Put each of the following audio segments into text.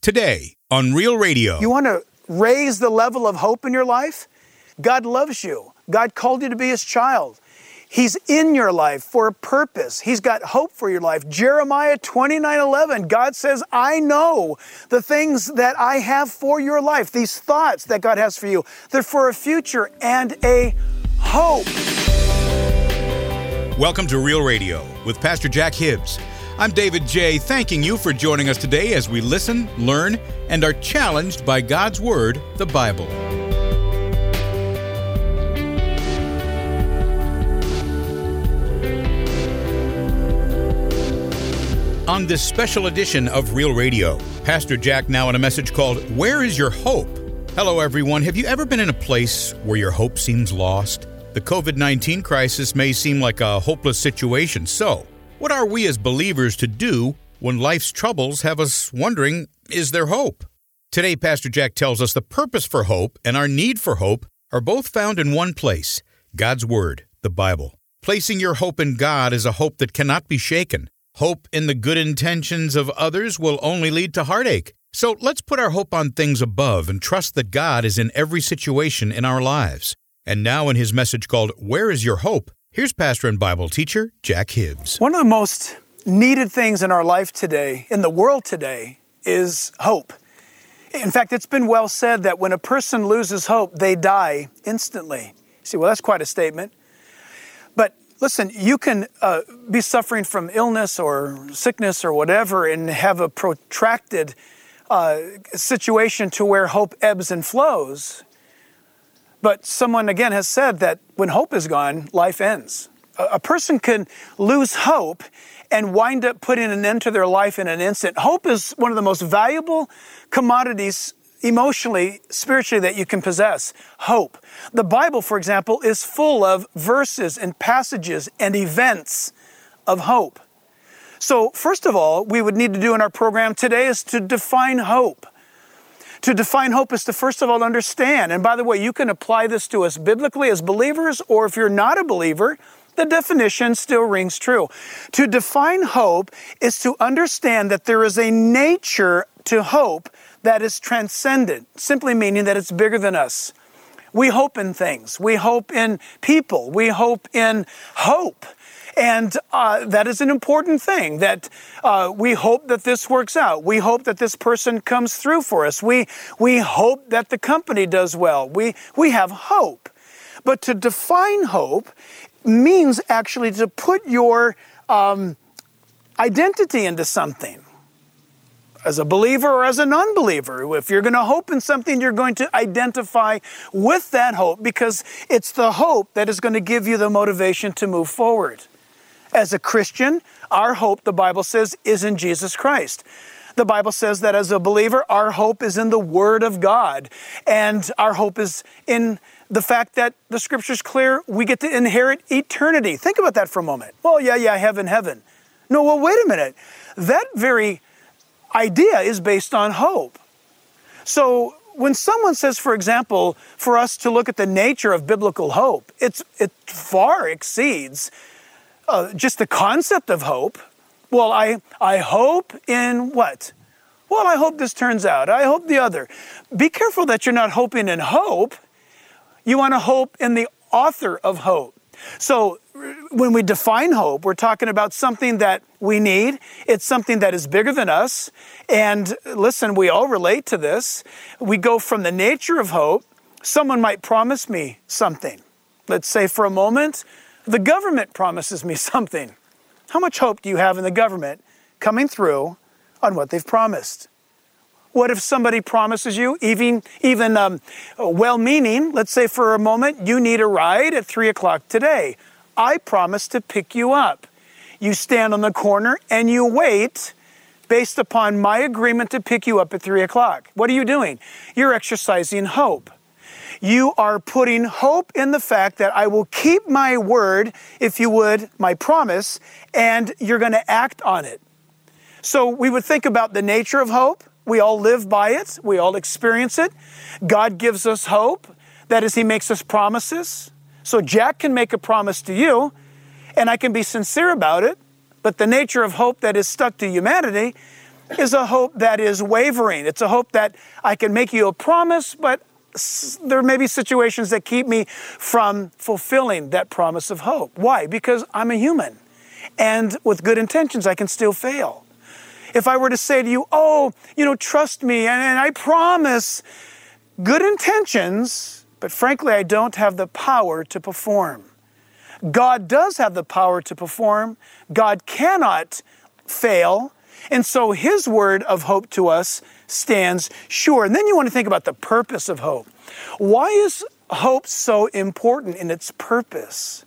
today on Real Radio. You want to raise the level of hope in your life? God loves you. God called you to be His child. He's in your life for a purpose. He's got hope for your life. Jeremiah 29:11, God says, I know the things that I have for your life. These thoughts that God has for you, they're for a future and a hope. Welcome to Real Radio with Pastor Jack Hibbs. I'm David J., thanking you for joining us today as we listen, learn, and are challenged by God's Word, the Bible. On this special edition of Real Radio, Pastor Jack now in a message called, Where is Your Hope? Hello everyone, have you ever been in a place where your hope seems lost? The COVID-19 crisis may seem like a hopeless situation, so what are we as believers to do when life's troubles have us wondering, is there hope? Today, Pastor Jack tells us the purpose for hope and our need for hope are both found in one place, God's Word, the Bible. Placing your hope in God is a hope that cannot be shaken. Hope in the good intentions of others will only lead to heartache. So let's put our hope on things above and trust that God is in every situation in our lives. And now in his message called, Where is Your Hope? Here's pastor and Bible teacher, Jack Hibbs. One of the most needed things in our life today, in the world today, is hope. In fact, it's been well said that when a person loses hope, they die instantly. You say, well, that's quite a statement. But listen, you can be suffering from illness or sickness or whatever and have a protracted situation to where hope ebbs and flows. But someone, again, has said that when hope is gone, life ends. A person can lose hope and wind up putting an end to their life in an instant. Hope is one of the most valuable commodities emotionally, spiritually, that you can possess. Hope. The Bible, for example, is full of verses and passages and events of hope. So, first of all, we would need to do in our program today is to define hope. To define hope is to, first of all, understand. And by the way, you can apply this to us biblically as believers, or if you're not a believer, the definition still rings true. To define hope is to understand that there is a nature to hope that is transcendent, simply meaning that it's bigger than us. We hope in things. We hope in people. We hope in hope. And that is an important thing, that we hope that this works out. We hope that this person comes through for us. We hope that the company does well. We have hope. But to define hope means actually to put your identity into something. As a believer or as a non-believer, if you're going to hope in something, you're going to identify with that hope because it's the hope that is going to give you the motivation to move forward. As a Christian, our hope, the Bible says, is in Jesus Christ. The Bible says that as a believer, our hope is in the Word of God. And our hope is in the fact that the Scripture's clear, we get to inherit eternity. Think about that for a moment. Well, yeah, heaven. No, well, wait a minute. That very idea is based on hope. So when someone says, for example, for us to look at the nature of biblical hope, it far exceeds just the concept of hope. Well, I hope in what? Well, I hope this turns out. I hope the other. Be careful that you're not hoping in hope. You want to hope in the author of hope. So when we define hope, we're talking about something that we need. It's something that is bigger than us. And listen, we all relate to this. We go from the nature of hope. Someone might promise me something. Let's say for a moment, the government promises me something. How much hope do you have in the government coming through on what they've promised? What if somebody promises you, even well-meaning, let's say for a moment, you need a ride at 3 o'clock today. I promise to pick you up. You stand on the corner and you wait based upon my agreement to pick you up at 3 o'clock. What are you doing? You're exercising hope. You are putting hope in the fact that I will keep my word, if you would, my promise, and you're going to act on it. So we would think about the nature of hope. We all live by it. We all experience it. God gives us hope. That is, He makes us promises. So Jack can make a promise to you, and I can be sincere about it. But the nature of hope that is stuck to humanity is a hope that is wavering. It's a hope that I can make you a promise, but there may be situations that keep me from fulfilling that promise of hope. Why? Because I'm a human. And with good intentions, I can still fail. If I were to say to you, trust me, and I promise, good intentions, but frankly, I don't have the power to perform. God does have the power to perform. God cannot fail. And so his word of hope to us stands sure. And then you want to think about the purpose of hope. Why is hope so important in its purpose?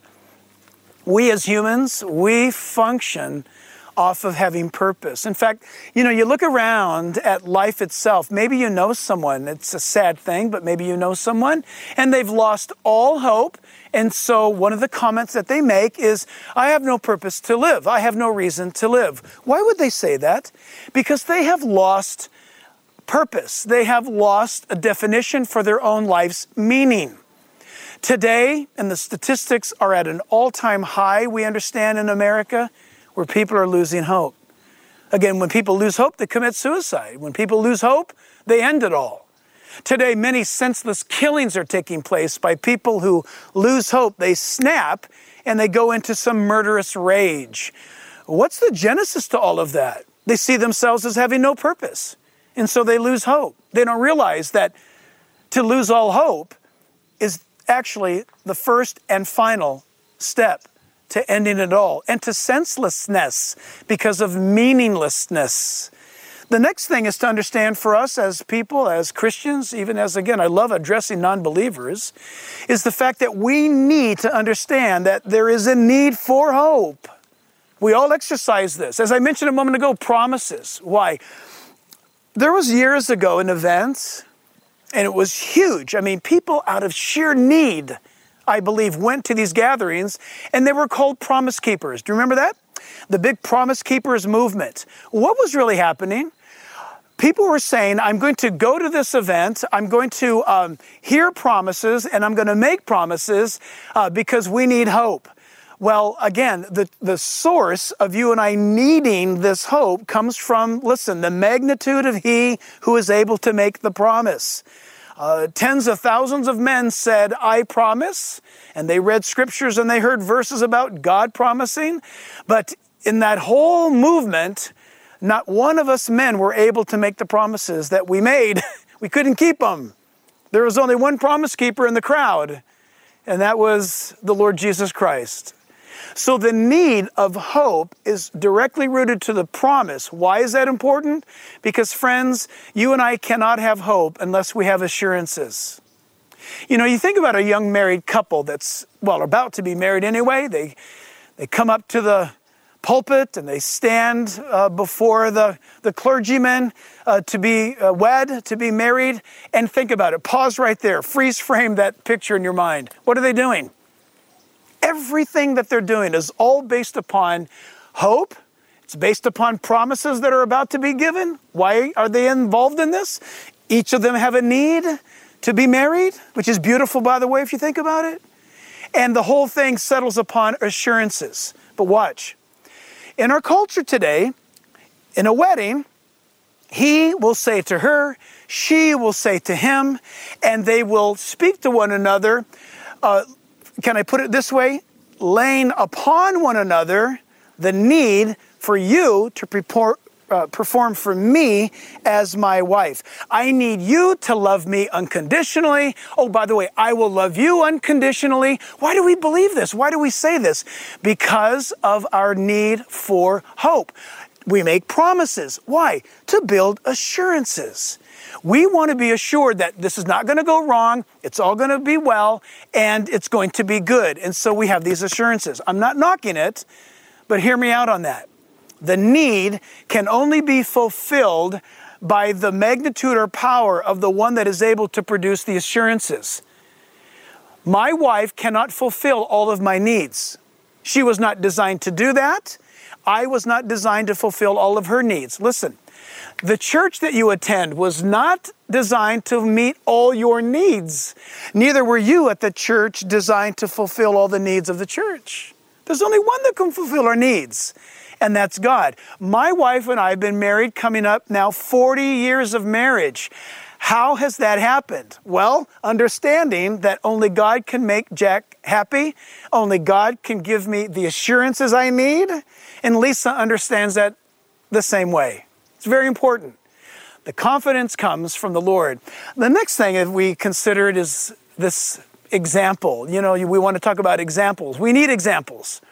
We as humans, we function off of having purpose. In fact, you look around at life itself. Maybe you know someone. It's a sad thing, but maybe you know someone and they've lost all hope. And so one of the comments that they make is, I have no purpose to live. I have no reason to live. Why would they say that? Because they have lost purpose. They have lost a definition for their own life's meaning. Today, and the statistics are at an all-time high, we understand, in America, where people are losing hope. Again, when people lose hope, they commit suicide. When people lose hope, they end it all. Today, many senseless killings are taking place by people who lose hope. They snap and they go into some murderous rage. What's the genesis to all of that? They see themselves as having no purpose, and so they lose hope. They don't realize that to lose all hope is actually the first and final step to ending it all and to senselessness because of meaninglessness. The next thing is to understand for us as people, as Christians, even as, again, I love addressing non-believers, is the fact that we need to understand that there is a need for hope. We all exercise this. As I mentioned a moment ago, promises. Why? There was years ago an event, and it was huge. I mean, people out of sheer need, I believe, went to these gatherings, and they were called Promise Keepers. Do you remember that? The big Promise Keepers movement. What was really happening? People were saying, I'm going to go to this event, I'm going to hear promises, and I'm going to make promises because we need hope. Well, again, the source of you and I needing this hope comes from, listen, the magnitude of he who is able to make the promise. Tens of thousands of men said, I promise, and they read scriptures and they heard verses about God promising. But in that whole movement, not one of us men were able to make the promises that we made. We couldn't keep them. There was only one promise keeper in the crowd, and that was the Lord Jesus Christ. So the need of hope is directly rooted to the promise. Why is that important? Because, friends, you and I cannot have hope unless we have assurances. You think about a young married couple that's, about to be married anyway. They come up to the pulpit and they stand before the clergyman to be wed, to be married. And think about it. Pause right there. Freeze frame that picture in your mind. What are they doing? Everything that they're doing is all based upon hope. It's based upon promises that are about to be given. Why are they involved in this? Each of them have a need to be married, which is beautiful, by the way, if you think about it. And the whole thing settles upon assurances. But watch. In our culture today, in a wedding, he will say to her, she will say to him, and they will speak to one another. Can I put it this way? Laying upon one another the need for you to perform for me as my wife. I need you to love me unconditionally. Oh, by the way, I will love you unconditionally. Why do we believe this? Why do we say this? Because of our need for hope. We make promises. Why? To build assurances. We want to be assured that this is not going to go wrong, it's all going to be well, and it's going to be good. And so we have these assurances. I'm not knocking it, but hear me out on that. The need can only be fulfilled by the magnitude or power of the one that is able to produce the assurances. My wife cannot fulfill all of my needs. She was not designed to do that. I was not designed to fulfill all of her needs. Listen, the church that you attend was not designed to meet all your needs. Neither were you at the church designed to fulfill all the needs of the church. There's only one that can fulfill our needs, and that's God. My wife and I have been married coming up now 40 years of marriage. How has that happened? Well, understanding that only God can make Jack happy, only God can give me the assurances I need, and Lisa understands that the same way. It's very important. The confidence comes from the Lord. The next thing that we considered is this example. You know, we want to talk about examples. We need examples.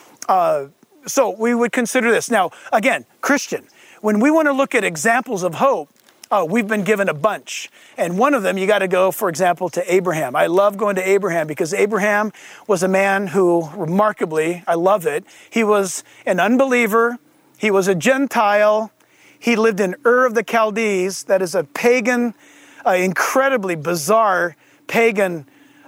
So we would consider this. Now, again, Christian, when we want to look at examples of hope, we've been given a bunch. And one of them, you got to go, for example, to Abraham. I love going to Abraham because Abraham was a man who, remarkably, I love it, he was an unbeliever. He was a Gentile. He lived in Ur of the Chaldees. That is a pagan, incredibly bizarre pagan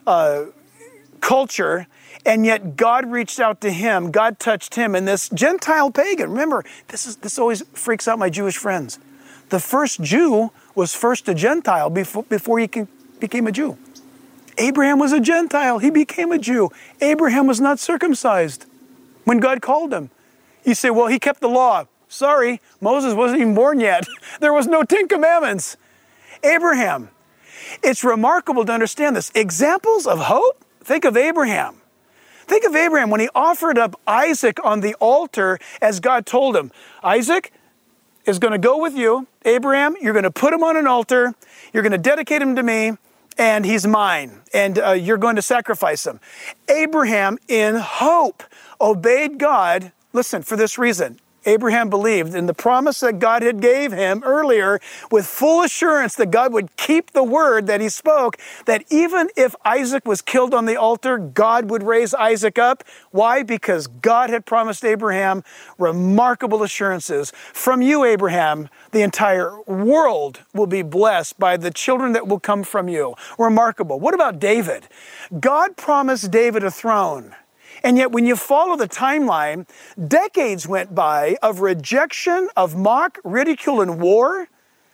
culture. And yet God reached out to him. God touched him. And this Gentile pagan, remember, this always freaks out my Jewish friends. The first Jew was first a Gentile before he became a Jew. Abraham was a Gentile. He became a Jew. Abraham was not circumcised when God called him. You say, well, he kept the law. Sorry, Moses wasn't even born yet. There was no 10 Commandments. Abraham. It's remarkable to understand this. Examples of hope? Think of Abraham. Think of Abraham when he offered up Isaac on the altar as God told him. Isaac is going to go with you. Abraham, you're going to put him on an altar. You're going to dedicate him to me, and he's mine. And you're going to sacrifice him. Abraham, in hope, obeyed God. Listen, for this reason. Abraham believed in the promise that God had gave him earlier with full assurance that God would keep the word that he spoke, that even if Isaac was killed on the altar, God would raise Isaac up. Why? Because God had promised Abraham remarkable assurances. From you, Abraham, the entire world will be blessed by the children that will come from you. Remarkable. What about David? God promised David a throne. And yet when you follow the timeline, decades went by of rejection, of mock, ridicule, and war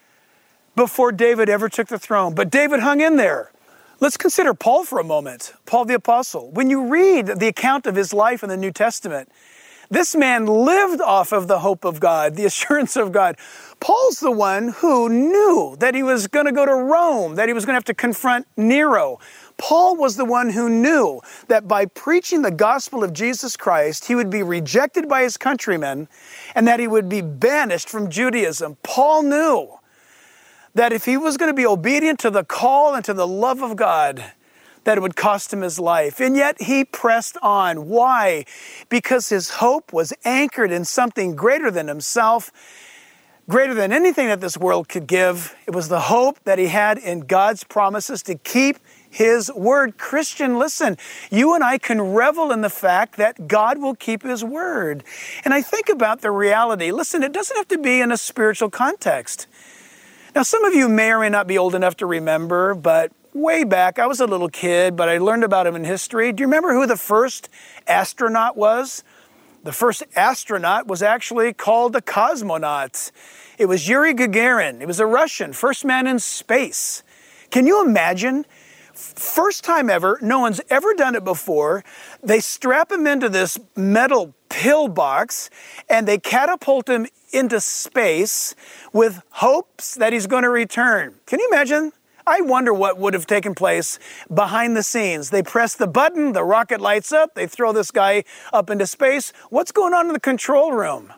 before David ever took the throne. But David hung in there. Let's consider Paul for a moment, Paul the Apostle. When you read the account of his life in the New Testament, this man lived off of the hope of God, the assurance of God. Paul's the one who knew that he was going to go to Rome, that he was going to have to confront Nero. Paul was the one who knew that by preaching the gospel of Jesus Christ, he would be rejected by his countrymen and that he would be banished from Judaism. Paul knew that if he was going to be obedient to the call and to the love of God, that it would cost him his life. And yet he pressed on. Why? Because his hope was anchored in something greater than himself, greater than anything that this world could give. It was the hope that he had in God's promises to keep his word. Christian, listen, you and I can revel in the fact that God will keep his word. And I think about the reality. Listen, it doesn't have to be in a spiritual context. Now, some of you may or may not be old enough to remember, but way back, I was a little kid, but I learned about him in history. Do you remember who the first astronaut was? The first astronaut was actually called a cosmonaut. It was Yuri Gagarin. It was a Russian, first man in space. Can you imagine? First time ever, no one's ever done it before. They strap him into this metal pill box and they catapult him into space with hopes that he's going to return. Can you imagine? I wonder what would have taken place behind the scenes. They press the button, the rocket lights up, they throw this guy up into space. What's going on in the control room?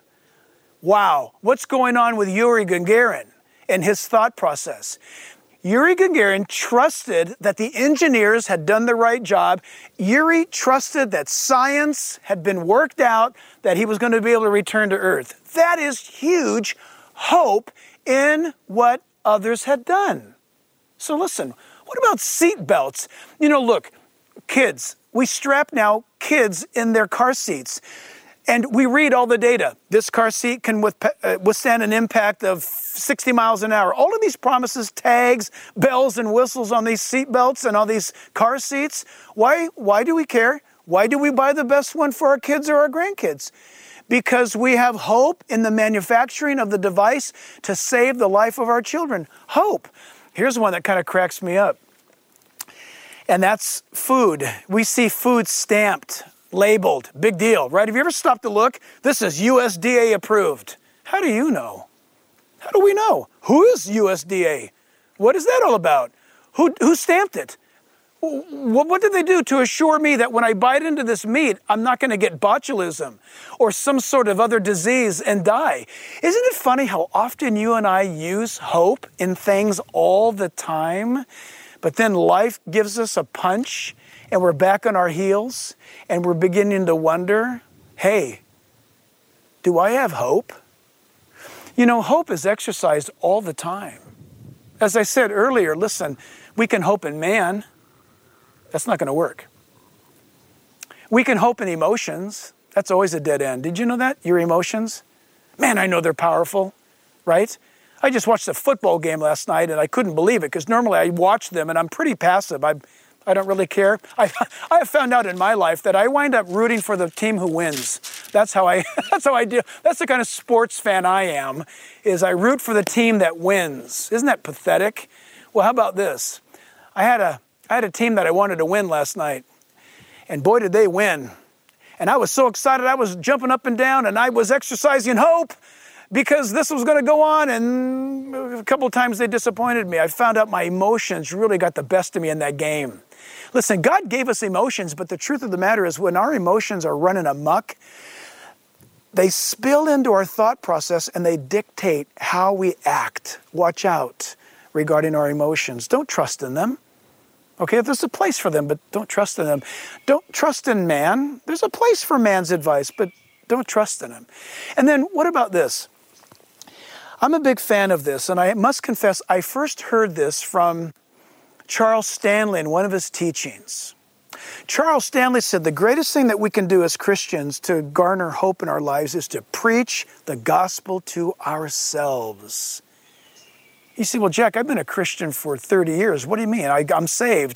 Wow, what's going on with Yuri Gagarin and his thought process? Yuri Gagarin trusted that the engineers had done the right job. Yuri trusted that science had been worked out, that he was going to be able to return to Earth. That is huge hope in what others had done. So listen, what about seat belts? You know, look, kids, we strap now kids in their car seats. And we read all the data. This car seat can withstand an impact of 60 miles an hour. All of these promises, tags, bells, and whistles on these seat belts and all these car seats. Why do we care? Why do we buy the best one for our kids or our grandkids? Because we have hope in the manufacturing of the device to save the life of our children. Hope. Here's one that kind of cracks me up. And that's food. We see food stamped labeled, big deal, right? Have you ever stopped to look? This is USDA approved. How do you know? How do we know? Who is USDA? What is that all about? Who stamped it? What did they do to assure me that when I bite into this meat, I'm not going to get botulism or some sort of other disease and die? Isn't it funny how often you and I use hope in things all the time, but then life gives us a punch and we're back on our heels and we're beginning to wonder, hey, do I have hope? You know, hope is exercised all the time. As I said earlier, listen, we can hope in man. That's not going to work. We can hope in emotions. That's always a dead end. Did you know that? Your emotions? Man, I know they're powerful, right? I just watched a football game last night and I couldn't believe it because normally I watch them and I'm pretty passive. I don't really care. I have found out in my life that I wind up rooting for the team who wins. That's how I do. That's the kind of sports fan I am, is I root for the team that wins. Isn't that pathetic? Well, how about this? I had a team that I wanted to win last night, and boy, did they win. And I was so excited, I was jumping up and down, and I was exercising hope because this was going to go on, and a couple of times they disappointed me. I found out my emotions really got the best of me in that game. Listen, God gave us emotions, but the truth of the matter is when our emotions are running amok, they spill into our thought process and they dictate how we act. Watch out regarding our emotions. Don't trust in them. Okay, there's a place for them, but don't trust in them. Don't trust in man. There's a place for man's advice, but don't trust in him. And then what about this? I'm a big fan of this, and I must confess, I first heard this from Charles Stanley in one of his teachings. Charles Stanley said the greatest thing that we can do as Christians to garner hope in our lives is to preach the gospel to ourselves. You say, well, Jack, I've been a Christian for 30 years. What do you mean? I'm saved.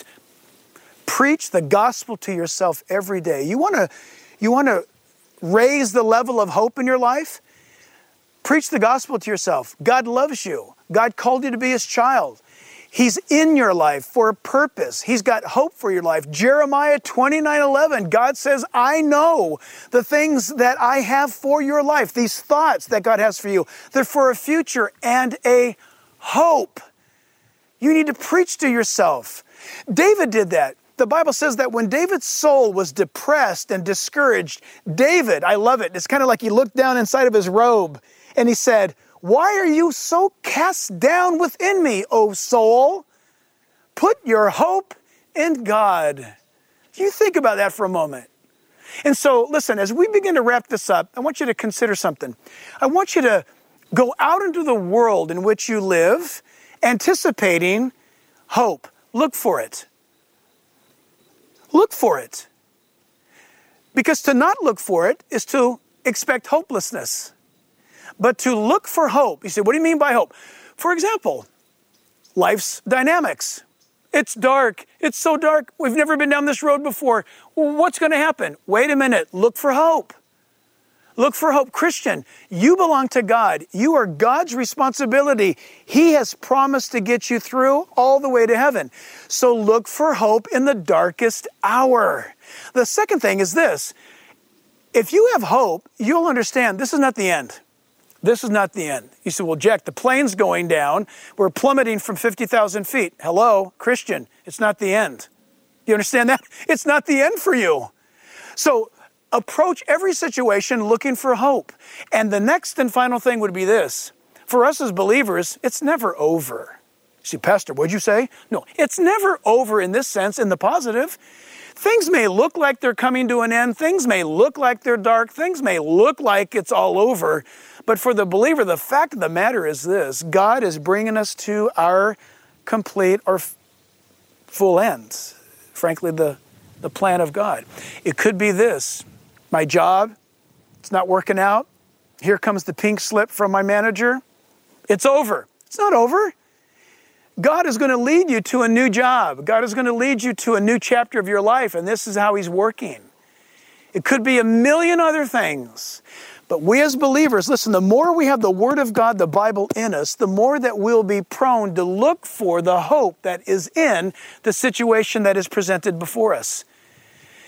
Preach the gospel to yourself every day. You want to raise the level of hope in your life? Preach the gospel to yourself. God loves you. God called you to be his child. He's in your life for a purpose. He's got hope for your life. Jeremiah 29:11, God says, I know the things that I have for your life. These thoughts that God has for you, they're for a future and a hope. You need to preach to yourself. David did that. The Bible says that when David's soul was depressed and discouraged, David, I love it. It's kind of like he looked down inside of his robe and he said, why are you so cast down within me, O soul? Put your hope in God. You think about that for a moment. And so, listen, as we begin to wrap this up, I want you to consider something. I want you to go out into the world in which you live, anticipating hope. Look for it. Look for it. Because to not look for it is to expect hopelessness. But to look for hope, you say, what do you mean by hope? For example, life's dynamics. It's dark. It's so dark. We've never been down this road before. What's going to happen? Wait a minute. Look for hope. Look for hope. Christian, you belong to God. You are God's responsibility. He has promised to get you through all the way to heaven. So look for hope in the darkest hour. The second thing is this. If you have hope, you'll understand this is not the end. This is not the end. You say, well, Jack, the plane's going down. We're plummeting from 50,000 feet. Hello, Christian, it's not the end. You understand that? It's not the end for you. So approach every situation looking for hope. And the next and final thing would be this. For us as believers, it's never over. You see, Pastor, what'd you say? No, it's never over in this sense, in the positive. Things may look like they're coming to an end. Things may look like they're dark. Things may look like it's all over. But for the believer, the fact of the matter is this. God is bringing us to our complete or full end. Frankly, the plan of God. It could be this. My job, it's not working out. Here comes the pink slip from my manager. It's over. It's not over. God is going to lead you to a new job. God is going to lead you to a new chapter of your life, and this is how he's working. It could be a million other things. But we as believers, listen, the more we have the Word of God, the Bible in us, the more that we'll be prone to look for the hope that is in the situation that is presented before us.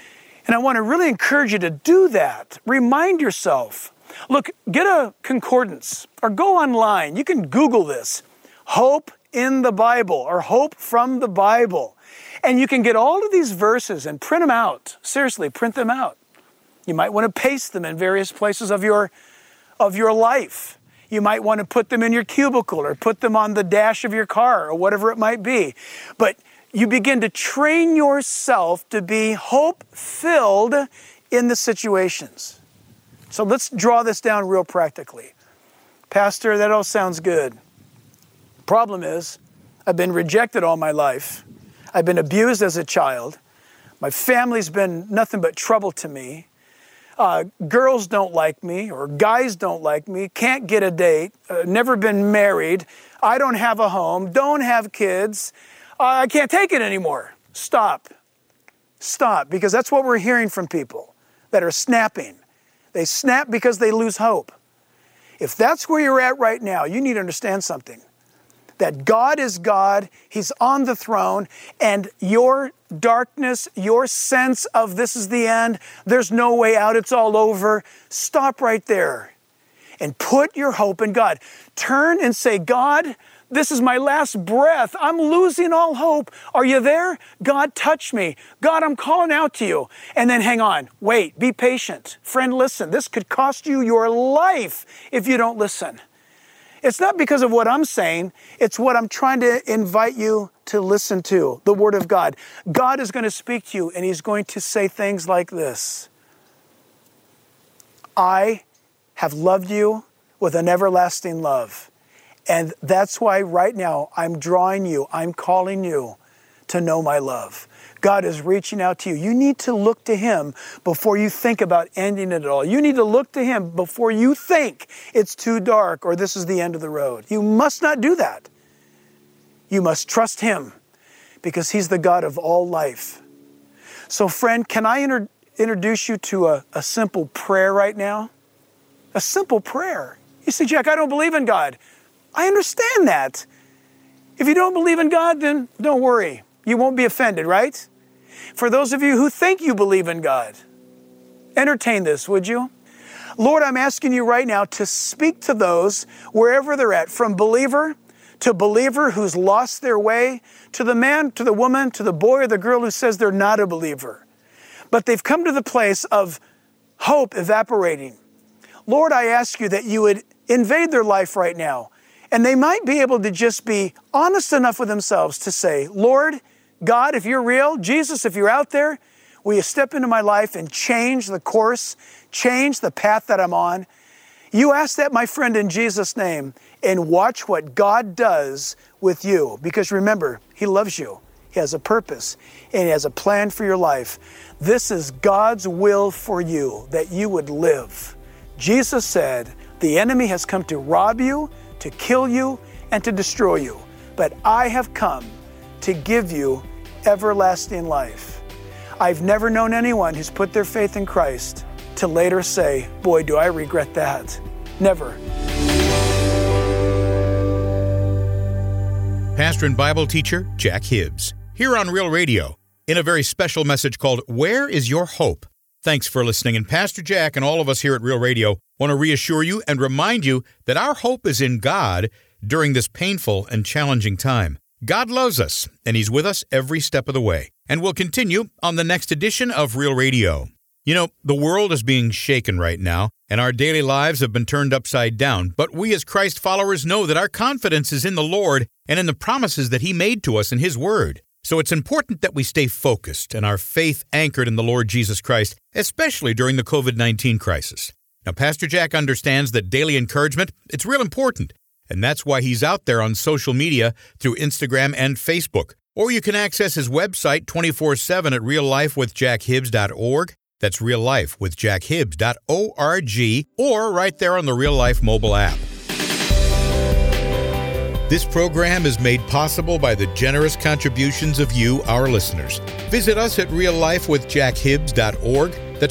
And I want to really encourage you to do that. Remind yourself. Look, get a concordance or go online. You can Google this. Hope in the Bible or hope from the Bible. And you can get all of these verses and print them out. Seriously, print them out. You might want to paste them in various places of your life. You might want to put them in your cubicle or put them on the dash of your car or whatever it might be. But you begin to train yourself to be hope-filled in the situations. So let's draw this down real practically. Pastor, that all sounds good. Problem is, I've been rejected all my life. I've been abused as a child. My family's been nothing but trouble to me. Girls don't like me, or guys don't like me, can't get a date, never been married, I don't have a home, don't have kids, I can't take it anymore. Stop. Stop, because that's what we're hearing from people that are snapping. They snap because they lose hope. If that's where you're at right now, you need to understand something. That God is God, He's on the throne, and your darkness, your sense of this is the end, there's no way out, it's all over, stop right there and put your hope in God. Turn and say, God, this is my last breath. I'm losing all hope. Are you there? God, touch me. God, I'm calling out to you. And then hang on. Wait, be patient. Friend, listen. This could cost you your life if you don't listen. It's not because of what I'm saying. It's what I'm trying to invite you to listen to, the Word of God. God is going to speak to you, and He's going to say things like this. I have loved you with an everlasting love. And that's why right now I'm drawing you, I'm calling you to know my love. God is reaching out to you. You need to look to Him before you think about ending it all. You need to look to Him before you think it's too dark or this is the end of the road. You must not do that. You must trust Him because He's the God of all life. So friend, can I introduce you to a simple prayer right now? A simple prayer. You say, Jack, I don't believe in God. I understand that. If you don't believe in God, then don't worry. You won't be offended, right? For those of you who think you believe in God, entertain this, would you? Lord, I'm asking you right now to speak to those wherever they're at, from believer to believer who's lost their way, to the man, to the woman, to the boy or the girl who says they're not a believer. But they've come to the place of hope evaporating. Lord, I ask you that you would invade their life right now. And they might be able to just be honest enough with themselves to say, Lord, God, if you're real, Jesus, if you're out there, will you step into my life and change the course, change the path that I'm on? You ask that, my friend, in Jesus' name, and watch what God does with you. Because remember, He loves you. He has a purpose, and He has a plan for your life. This is God's will for you, that you would live. Jesus said, the enemy has come to rob you, to kill you, and to destroy you. But I have come to give you everlasting life. I've never known anyone who's put their faith in Christ to later say, boy, do I regret that. Never. Pastor and Bible teacher Jack Hibbs, here on Real Radio, in a very special message called Where is Your Hope? Thanks for listening, and Pastor Jack and all of us here at Real Radio want to reassure you and remind you that our hope is in God during this painful and challenging time. God loves us, and He's with us every step of the way, and will continue on the next edition of Real Radio. You know, the world is being shaken right now, and our daily lives have been turned upside down, but we as Christ followers know that our confidence is in the Lord and in the promises that He made to us in His Word. So it's important that we stay focused and our faith anchored in the Lord Jesus Christ, especially during the COVID-19 crisis. Now, Pastor Jack understands that daily encouragement, it's real important, and that's why he's out there on social media through Instagram and Facebook. Or you can access his website 24/7 at reallifewithjackhibbs.org. That's reallifewithjackhibbs.org, or right there on the Real Life mobile app. This program is made possible by the generous contributions of you, our listeners. Visit us at reallifewithjackhibbs.org. That's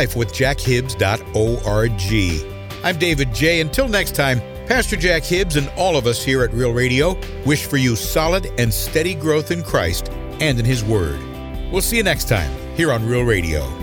reallifewithjackhibbs.org. I'm David J. Until next time, Pastor Jack Hibbs and all of us here at Real Radio wish for you solid and steady growth in Christ and in His Word. We'll see you next time here on Real Radio.